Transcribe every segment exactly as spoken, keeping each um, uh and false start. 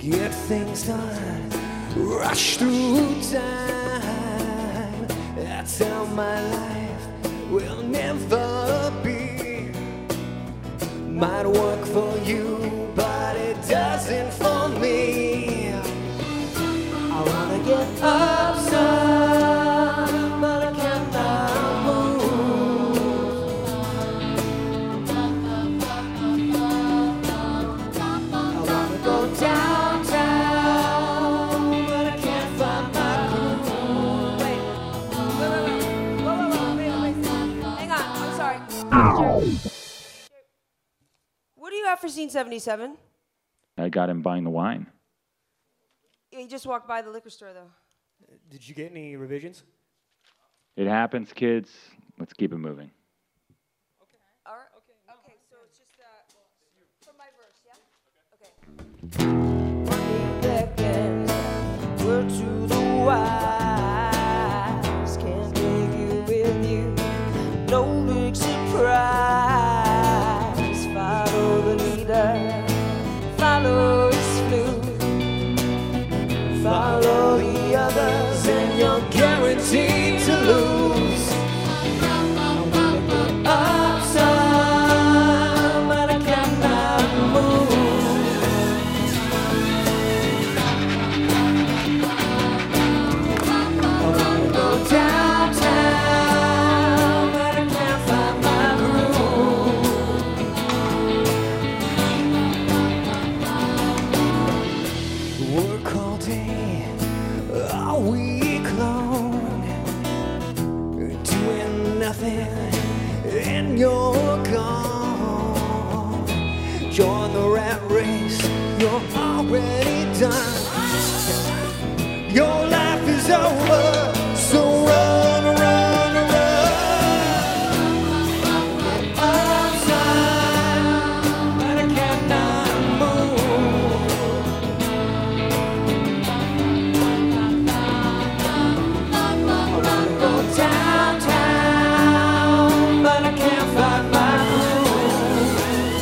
get things done, rush through time. That's how my life will never be. Might work for you, but it doesn't for me. I wanna get up some, but I cannot move. I wanna go downtown, but I can't find my groove. Wait. Wait, wait, wait. Whoa, whoa, whoa. Wait, wait. Hang on. I'm sorry. What do you have for scene seventy-seven? I got him buying the wine. He just walked by the liquor store, though. Did you get any revisions? It happens, kids. Let's keep it moving. All right. Okay. Okay. So it's just uh, from my verse, yeah. Okay. Beckons, word to the wise. Can't take you with you. No big surprise. Follow the leader. Follow his flute. Follow the others, and you're guaranteed to lose. I wanna go up some, but I cannot move. I wanna go downtown, but I can't find my groove. Work all day, all week long, doing nothing, and you're gone. Join the rat race, you're already done. Your life is over, so run, run, run. Outside, but I cannot move. I wanna go downtown, but I can't find my groove.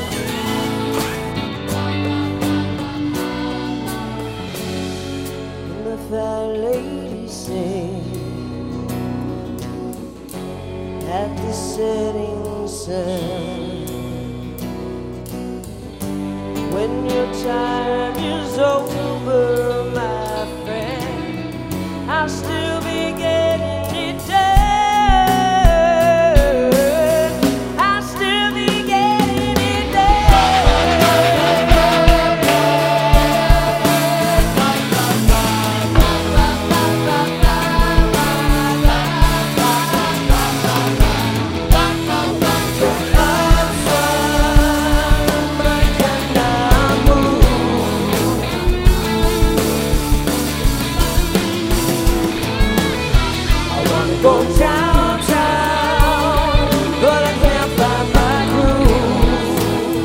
And the fair lady sings at the setting sun. When your time is over, my friend, I'll still be getting it done. I'll still be getting it Go downtown, but I can't find my groove.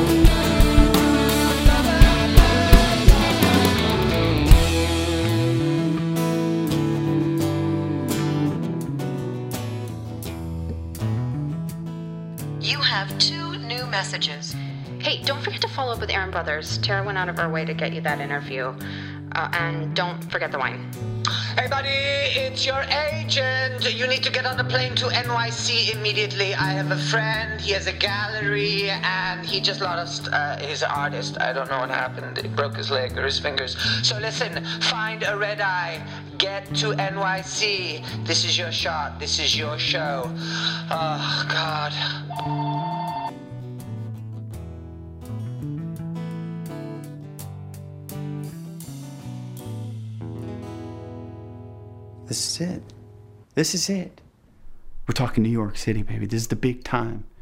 You have two new messages. Hey, don't forget to follow up with Aaron Brothers. Tara went out of her way to get you that interview. Uh, and don't forget the wine. Hey buddy, it's your agent. You need to get on the plane to N Y C immediately. I have a friend, he has a gallery, and he just lost uh, his artist. I don't know what happened. He broke his leg or his fingers. So listen, find a red eye. Get to N Y C. This is your shot. This is your show. Oh, God. This is it. This is it. We're talking New York City, baby. This is the big time.